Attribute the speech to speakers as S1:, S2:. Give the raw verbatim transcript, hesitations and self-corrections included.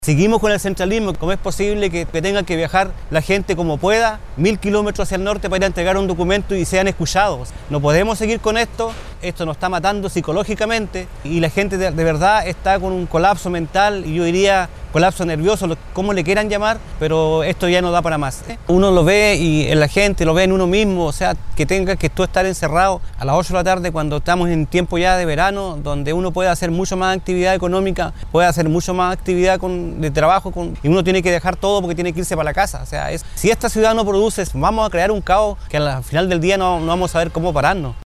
S1: Seguimos con el centralismo. ¿Cómo es posible que, que tenga que viajar la gente como pueda, mil kilómetros hacia el norte para ir a entregar un documento y sean escuchados? No podemos seguir con esto, esto nos está matando psicológicamente y la gente de, de verdad está con un colapso mental y yo diría colapso nervioso, como le quieran llamar, pero esto ya no da para más. Uno lo ve y en la gente, lo ve en uno mismo, o sea, que tenga que tú estar encerrado a las ocho de la tarde cuando estamos en tiempo ya de verano, donde uno puede hacer mucho más actividad económica, puede hacer mucho más actividad con, de trabajo con, y uno tiene que dejar todo porque tiene que irse para la casa. O sea, es, si esta ciudad no produce, vamos a crear un caos que al final del día no, no vamos a saber cómo pararnos.